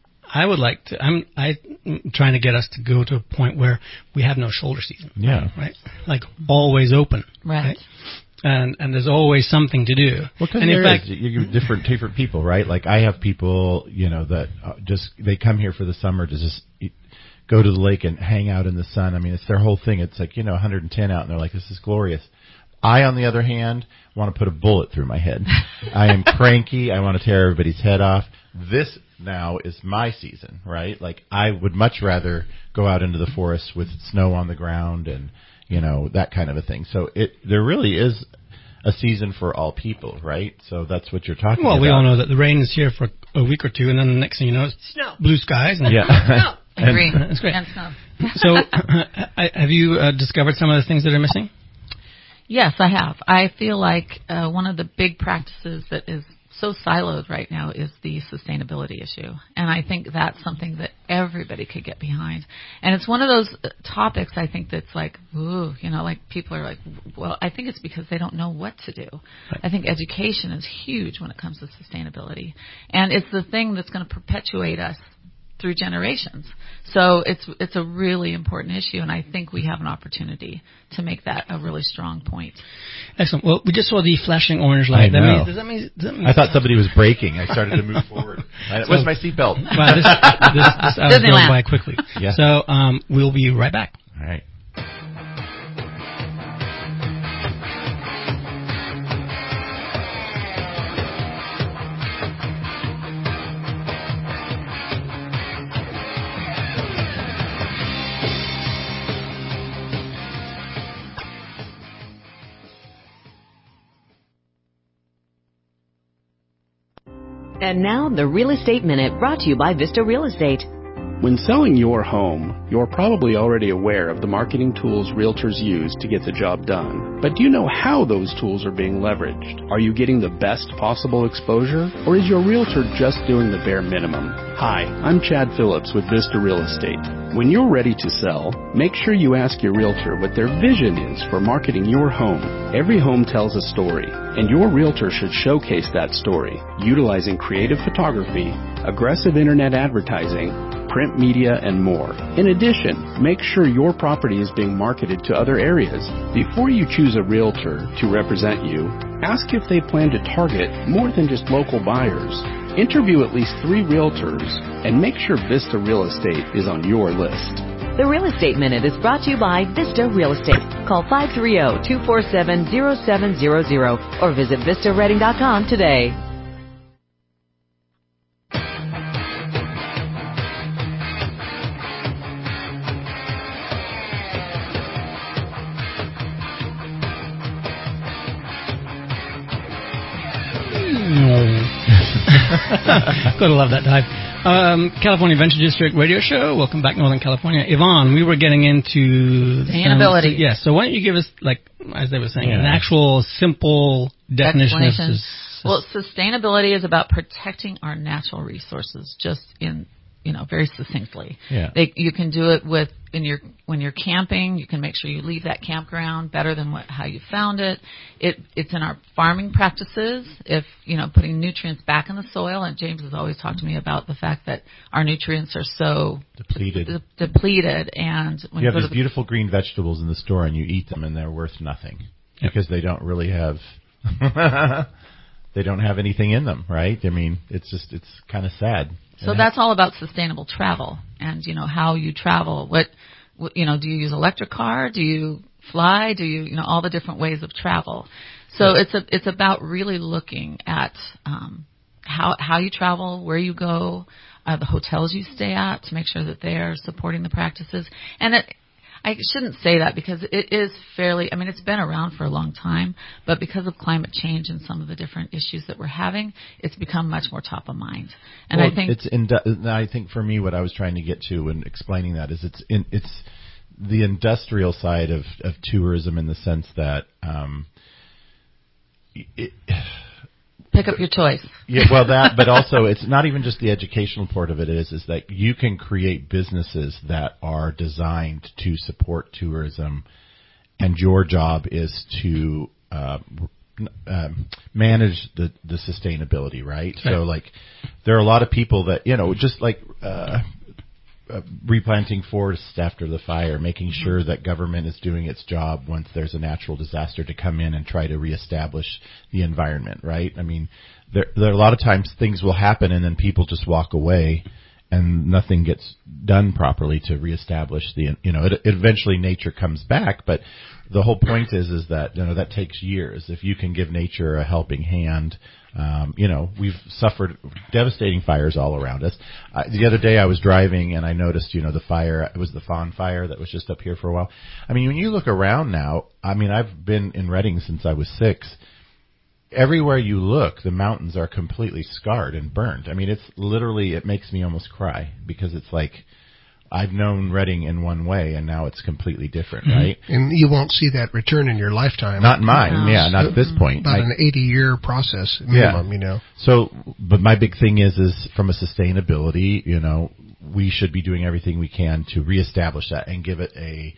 I would like to. I'm I trying to get us to go to a point where we have no shoulder season. Yeah. Right. Like always open. Right. and and there's always something to do. Well, because and there in fact, is. You're different, different people, right? Like I have people, you know, that uh, just they come here for the summer to just eat, go to the lake and hang out in the sun. I mean, it's their whole thing. It's like, you know, one hundred ten out, and they're like, this is glorious. I, on the other hand, want to put a bullet through my head. I am cranky. I want to tear everybody's head off. This now is my season, right? Like I would much rather go out into the forest with snow on the ground and, you know, that kind of a thing. So it there really is a season for all people, right? So that's what you're talking well, about. we all know that the rain is here for a week or two, and then the next thing you know, it's Snow. blue skies. And Yeah. And green. That's great. And snow. So, I, have you uh, discovered some of the things that are missing? Yes, I have. I feel like uh, one of the big practices that is so siloed right now is the sustainability issue. And I think that's something that everybody could get behind. And it's one of those uh, topics I think that's like, ooh, you know, like people are like, well, I think it's because they don't know what to do. Right. I think education is huge when it comes to sustainability. And it's the thing that's going to perpetuate us through generations. So it's it's a really important issue, and I think we have an opportunity to make that a really strong point. Excellent. Well, we just saw the flashing orange light. I That know. means, does that mean, does that mean I thought somebody was braking. I started to move forward. Where's my seatbelt? Wow, this, this, this hour is going Disneyland. by quickly. Yeah. So um, we'll be right back. All right. And now, the Real Estate Minute, brought to you by Vista Real Estate. When selling your home, you're probably already aware of the marketing tools realtors use to get the job done. But do you know how those tools are being leveraged? Are you getting the best possible exposure? Or is your realtor just doing the bare minimum? Hi, I'm Chad Phillips with Vista Real Estate. When you're ready to sell, make sure you ask your realtor what their vision is for marketing your home. Every home tells a story, and your realtor should showcase that story, utilizing creative photography, aggressive internet advertising, print media, and more. In addition, make sure your property is being marketed to other areas. Before you choose a realtor to represent you, ask if they plan to target more than just local buyers. Interview at least three realtors and make sure Vista Real Estate is on your list. The Real Estate Minute is brought to you by Vista Real Estate. Call five three zero, two four seven, zero seven zero zero or visit vista reading dot com today. Gotta love that dive. Um, California Adventure District radio show. Welcome back, Northern California. Yvonne, we were getting into sustainability. Um, yeah, so why don't you give us, like, as they were saying, yeah. an actual simple definition of Explanation. this? Well, sustainability is about protecting our natural resources, just in, you know, very succinctly. Yeah. They, you can do it with in your when you're camping. You can make sure you leave that campground better than what, how you found it. It it's in our farming practices. If you know, putting nutrients back in the soil. And James has always talked to me about the fact that our nutrients are so depleted. De- depleted, and when you have you go these to the, beautiful green vegetables in the store, and you eat them, and they're worth nothing yep. because they don't really have. They don't have anything in them, right? I mean, it's just it's kind of sad. So that's all about sustainable travel, and you know how you travel. What, what you know, do you use electric car? Do you fly? Do you you know all the different ways of travel? So yeah. it's a it's about really looking at um, how how you travel, where you go, uh, the hotels you stay at to make sure that they are supporting the practices. And it, I shouldn't say that because it is fairly, I mean, it's been around for a long time, but because of climate change and some of the different issues that we're having, it's become much more top of mind. And well, I think it's in, I think for me, what I was trying to get to when explaining that is it's in, it's the industrial side of, of tourism in the sense that, um, it, pick up your choice. Yeah, well, that, but also it's not even just the educational part of it is, is that you can create businesses that are designed to support tourism, and your job is to uh, um, manage the, the sustainability, right? Right. So, like, there are a lot of people that, you know, just like uh, uh, replanting forests after the fire, making sure that government is doing its job once there's a natural disaster to come in and try to reestablish the environment, right? I mean, there, there are a lot of times things will happen and then people just walk away and nothing gets done properly to reestablish the, you know, it, it eventually nature comes back, but the whole point is, is that, you know, that takes years. If you can give nature a helping hand, um, you know, we've suffered devastating fires all around us. Uh, the other day I was driving and I noticed, you know, the fire, it was the Fawn fire that was just up here for a while. I mean, when you look around now, I mean, I've been in Redding since I was six. Everywhere you look, the mountains are completely scarred and burned. I mean, it's literally, it makes me almost cry because it's like, I've known Redding in one way, and now it's completely different, right? And you won't see that return in your lifetime. Not mine, No. yeah, not at this point. About I, an eighty-year process minimum, yeah. you know. So, but my big thing is, is from a sustainability, you know, we should be doing everything we can to reestablish that and give it a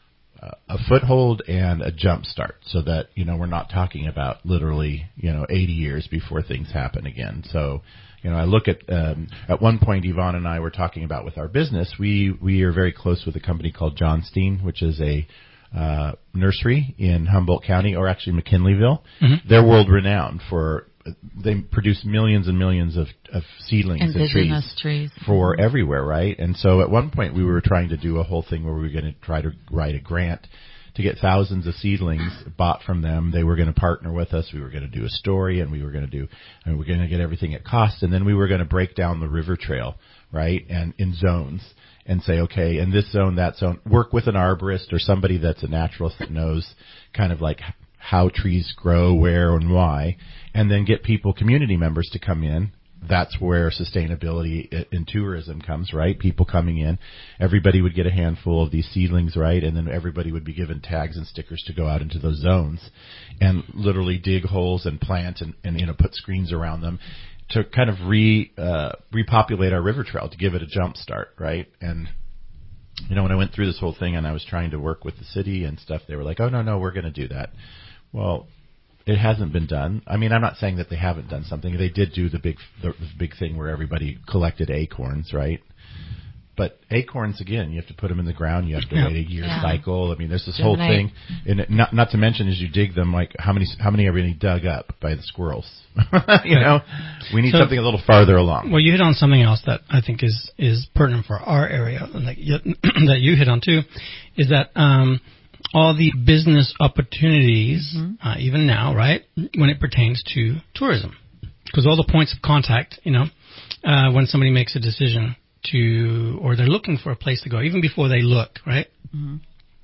a foothold and a jump start, so that you know we're not talking about literally you know eighty years before things happen again. So. You know, I look at, um, at one point, Yvonne and I were talking about with our business, we, we are very close with a company called Johnstein, which is a, uh, nursery in Humboldt County, or actually McKinleyville. Mm-hmm. They're world renowned for, they produce millions and millions of, of seedlings and trees, trees for mm-hmm. everywhere, right? And so at one point we were trying to do a whole thing where we were going to try to write a grant to get thousands of seedlings bought from them. They were going to partner with us. We were going to do a story, and we were going to do, and we were going to get everything at cost. And then we were going to break down the river trail, right, and in zones, and say, okay, in this zone, that zone, work with an arborist or somebody that's a naturalist that knows kind of like how trees grow, where and why, and then get people, community members to come in, that's where sustainability in tourism comes, right? People coming in, everybody would get a handful of these seedlings, right? And then everybody would be given tags and stickers to go out into those zones and literally dig holes and plant and, and you know, put screens around them to kind of re, uh, repopulate our river trail, to give it a jump start, right? And, you know, when I went through this whole thing and I was trying to work with the city and stuff, they were like, oh, no, no, we're going to do that. Well, it hasn't been done. I mean, I'm not saying that they haven't done something. They did do the big, the, the big thing where everybody collected acorns, right? But acorns, again, you have to put them in the ground. You have to wait a year Yeah. cycle. I mean, there's this Germinate. whole thing. And it, not, not to mention, as you dig them, like how many, how many are being dug up by the squirrels? you know, we need So- something a little farther along. Well, you hit on something else that I think is, is pertinent for our area, and that you, that you hit on too, is that um, all the business opportunities, mm-hmm. uh, even now, right, when it pertains to tourism. Because all the points of contact, you know, uh, when somebody makes a decision to, or they're looking for a place to go, even before they look, right? Mm-hmm.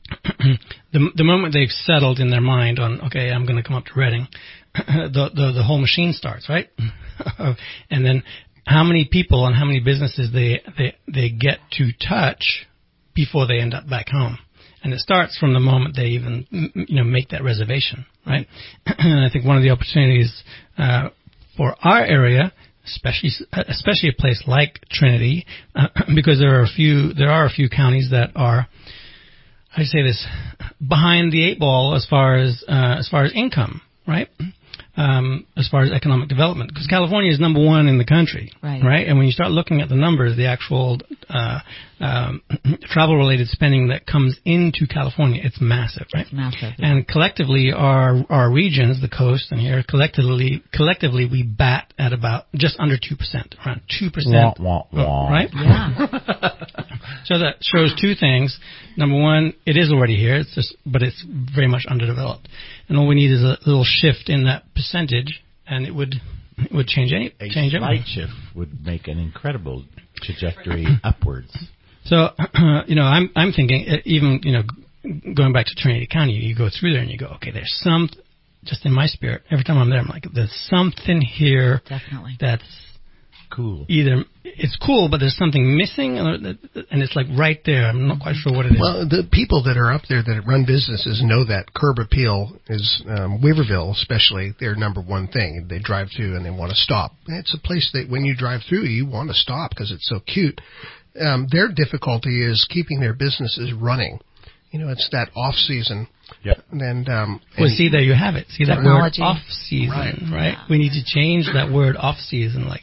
the, the moment they've settled in their mind on, okay, I'm going to come up to Redding, the, the the whole machine starts, right? And then how many people and how many businesses they, they they get to touch before they end up back home. And it starts from the moment they even, you know, make that reservation, right? And I think one of the opportunities uh, for our area, especially especially a place like Trinity, uh, because there are a few there are a few counties that are, I say this, behind the eight ball as far as uh, as far as income, right? Um, as far as economic development, because California is number one in the country, right? right? And when you start looking at the numbers, the actual uh, um, travel-related spending that comes into California, it's massive, right? It's massive. Yeah. And collectively, our our regions, the coast and here, collectively, collectively, we bat at about just under two percent, around two percent, wah, wah, wah. right? Yeah. So that shows two things. Number one, it is already here, it's just, but it's very much underdeveloped. And all we need is a little shift in that percentage, and it would it would change any A change slight everything. shift would make an incredible trajectory upwards. So, you know, I'm I'm thinking uh, even you know going back to Trinity County, you go through there and you go, okay, there's some, just in my spirit, every time I'm there, I'm like, there's something here Definitely. that's Cool. either it's cool, but there's something missing, or, and it's like right there. I'm not quite sure what it is. Well, the people that are up there that run businesses know that curb appeal is, um, Weaverville especially, their number one thing. They drive through and they want to stop. It's a place that when you drive through, you want to stop because it's so cute. Um, their difficulty is keeping their businesses running. You know, it's that off season. Yep. And, um, well, and see, there you have it. See that Technology. word off season, Right. right? Yeah. We need to change that word off season. Like,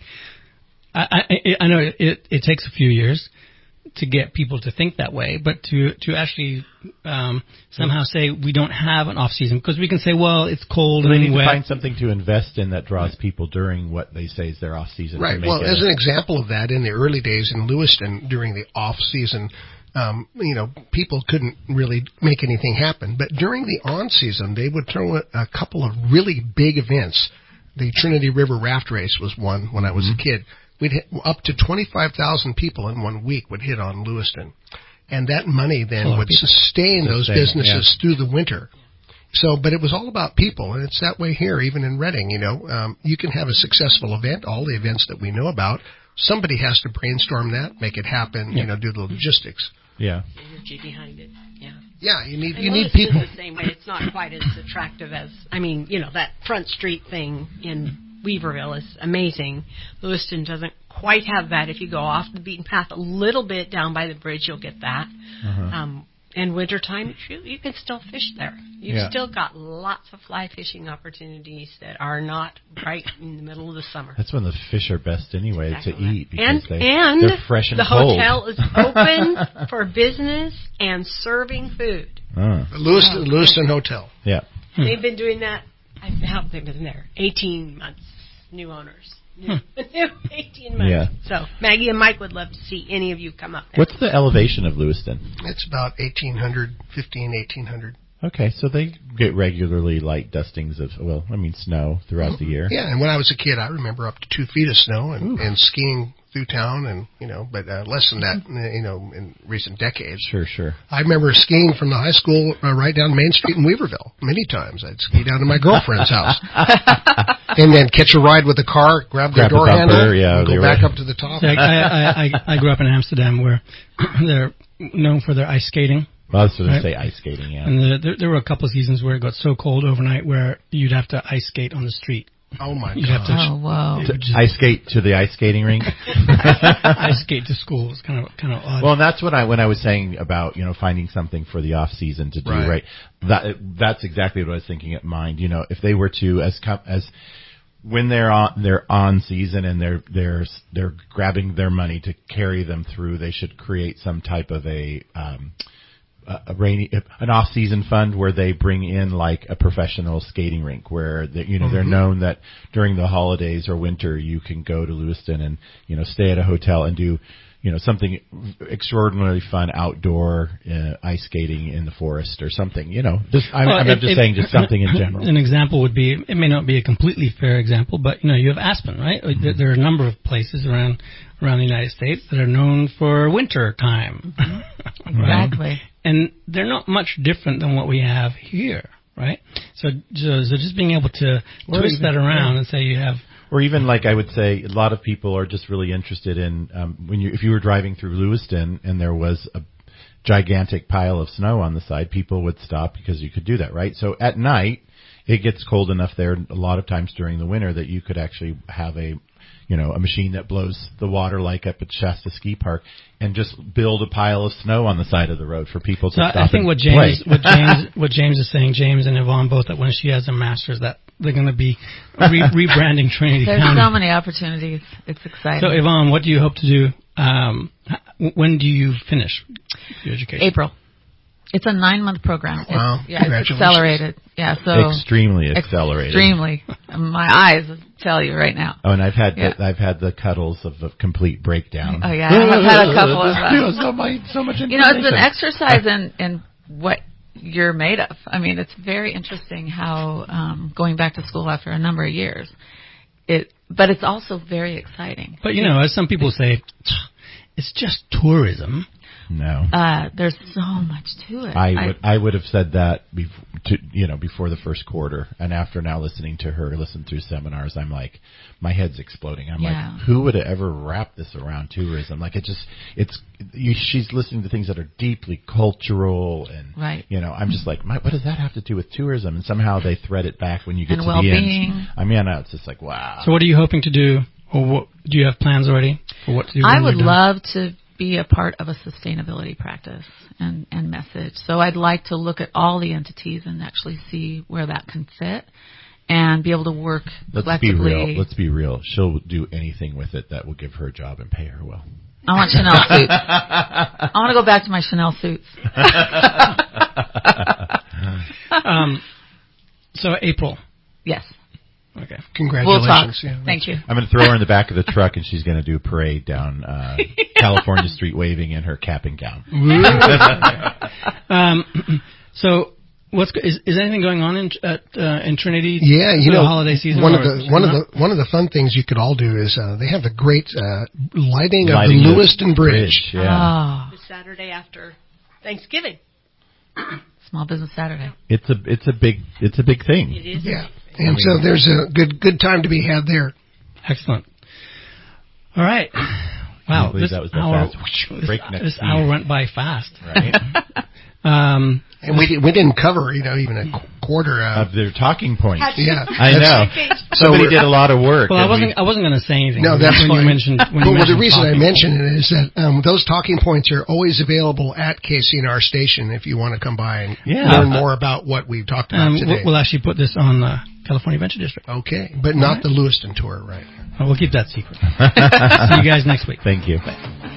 I, I, I know it, it takes a few years to get people to think that way, but to to actually um, somehow say we don't have an off season, because we can say, well, it's cold So they and need to wet. find something to invest in that draws people during what they say is their off season. Right. To make Well, it as a- an example of that, in the early days in Lewiston, during the off season, um, you know, people couldn't really make anything happen. But during the on season, they would throw a, a couple of really big events. The Trinity River Raft Race was one when I was Mm-hmm. a kid. We'd hit up to twenty-five thousand people in one week would hit on Lewiston. And that money then lot of would people. sustain those Sustain, businesses through the winter. So, but it was all about people, and it's that way here, even in Redding. You know, um, you can have a successful event, all the events that we know about. Somebody has to brainstorm that, make it happen. Yeah. You know, do the logistics. yeah. Energy behind it. Yeah. Yeah, you need And you need Lewiston's people. the same way. It's not quite as attractive as, I mean, you know, that Front Street thing in Weaverville is amazing. Lewiston doesn't quite have that. If you go off the beaten path a little bit down by the bridge, you'll get that. Uh-huh. Um, in wintertime, you, you can still fish there. You've Yeah. still got lots of fly fishing opportunities that are not right in the middle of the summer. That's when the fish are best anyway Exactly to right. eat because and they, and they're fresh and the cold. hotel is open for business and serving food. Uh, Lewiston, Lewiston Hotel. yeah. They've been doing that. I how they've been there eighteen months. New owners. New, eighteen months. Yeah. So Maggie and Mike would love to see any of you come up there. What's the elevation of Lewiston? It's about eighteen hundred, fifteen, eighteen hundred. Okay, so they get regularly light dustings of, well, I mean, snow throughout the year. Yeah, and when I was a kid, I remember up to two feet of snow and, and skiing through town, and you know, but uh, less than that, you know, in recent decades. Sure, sure. I remember skiing from the high school uh, right down Main Street in Weaverville many times. I'd ski down to my girlfriend's house. and then catch a ride with the car, grab the Grab the door bumper, handle, yeah, and go they back were- up to the top. So I, I, I, I grew up in Amsterdam, where they're known for their ice skating. Well, I was going Right. to say ice skating, yeah. And the, there, there were a couple of seasons where it got so cold overnight where you'd have to ice skate on the street. Oh my You'd have god! to Oh, whoa. it would just- Ice skate to the ice skating rink. ice skate to school. It's kind of kind of odd. Well, and that's what I when I was saying about you know finding something for the off season to do. Right. Right. That that's exactly what I was thinking at mind. You know, if they were to as com- as when they're on they're on season and they're they're they're grabbing their money to carry them through, they should create some type of a um, a rainy an off season fund where they bring in like a professional skating rink where they, you know mm-hmm. they're known that during the holidays or winter you can go to Lewiston and you know stay at a hotel and do you know something extraordinarily fun outdoor uh, ice skating in the forest or something. You know, just I'm, Well, I'm if- just if- saying just something in general. An example would be, it may not be a completely fair example, but you know, you have Aspen, right? Like, there, there are a number of places around around the United States that are known for winter time. Exactly. And they're not much different than what we have here, right? So, so, so just being able to Or twist even- that around yeah. and say you have, Or even like I would say, a lot of people are just really interested in um, when you if you were driving through Lewiston and there was a gigantic pile of snow on the side, people would stop because you could do that, right? So at night, it gets cold enough there a lot of times during the winter that you could actually have a you know, a machine that blows the water like up at Shasta Ski Park and just build a pile of snow on the side of the road for people to so stop I think and what play. James, what James, what James is saying, James and Yvonne both, that when she has a master's, that they're going to be re- rebranding Trinity There's County. so many opportunities. It's exciting. So Yvonne, what do you hope to do? Um, h- when do you finish your education? April. It's a nine-month program. It's, Wow. yeah, it's Congratulations. accelerated. Yeah, so Extremely accelerated. Extremely. My eyes tell you right now. Oh, and I've had Yeah. the, I've had the cuddles of a complete breakdown. Oh yeah, I've had a couple of You know, them. so much, so much You know, it's an information. exercise in in what you're made of. I mean, it's very interesting how um, going back to school after a number of years, it. But it's also very exciting. But you know, as some people say, it's just tourism. No. Uh, there's so much to it. I would I would have said that bef- to, you know before the first quarter, and after now listening to her listen through seminars, I'm like, my head's exploding. I'm Yeah. like, who would have ever wrapped this around tourism? Like it just it's you, she's listening to things that are deeply cultural, and Right. you know, I'm just like, my, what does that have to do with tourism? And somehow they thread it back when you get And to well-being. the end. I mean, I know, it's just like wow. So what are you hoping to do, or what, do you have plans already for what to do? I when would you're done? love to be a part of a sustainability practice and, and message. So I'd like to look at all the entities and actually see where that can fit and be able to work Let's be collectively. real. Let's be real. She'll do anything with it that will give her a job and pay her well. I want Chanel suits. I want to go back to my Chanel suits. Um, so April. Yes. Okay. We'll talk. Congratulations. Yeah, Thank you. I'm going to throw her in the back of the truck, and she's going to do a parade down uh, California Street waving in her cap and gown. Um, so what's go- is, is anything going on in at, uh, in Trinity? Yeah, you for know, the holiday season. one of or the one of not? the one of the fun things you could all do is uh, they have the great uh, lighting, Lighting of the the Lewiston Bridge. Yeah. Oh, The Saturday after Thanksgiving. Small Business Saturday. It's a it's a big it's a big thing. It is. Yeah, and so there's a good good time to be had there. Excellent. All right. Wow, believe this that was that hour, fast. this, Breakneck this speed. hour went by fast. Right? Um, And we did, we didn't cover you know even a qu- quarter. Uh, Of their talking points. yeah, I that's- know. So Somebody we're- did a lot of work. well, I and wasn't. we- I wasn't going to say anything. No, that's when fine. you mentioned. When But you well, the mentioned reason I talking. mention it is that um, those talking points are always available at K C N R station if you want to come by and Yeah. learn more about what we've talked about Um, today. we'll, we'll actually put this on the California Venture District. Okay, but not the Lewiston tour, right? Oh, we'll keep that secret. See you guys next week. Thank you.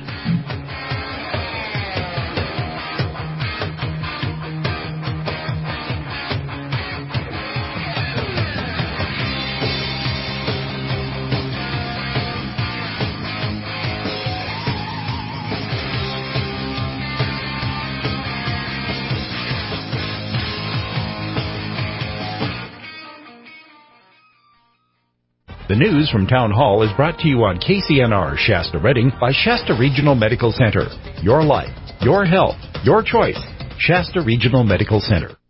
The news from Town Hall is brought to you on K C N R Shasta Redding by Shasta Regional Medical Center. Your life, your health, your choice. Shasta Regional Medical Center.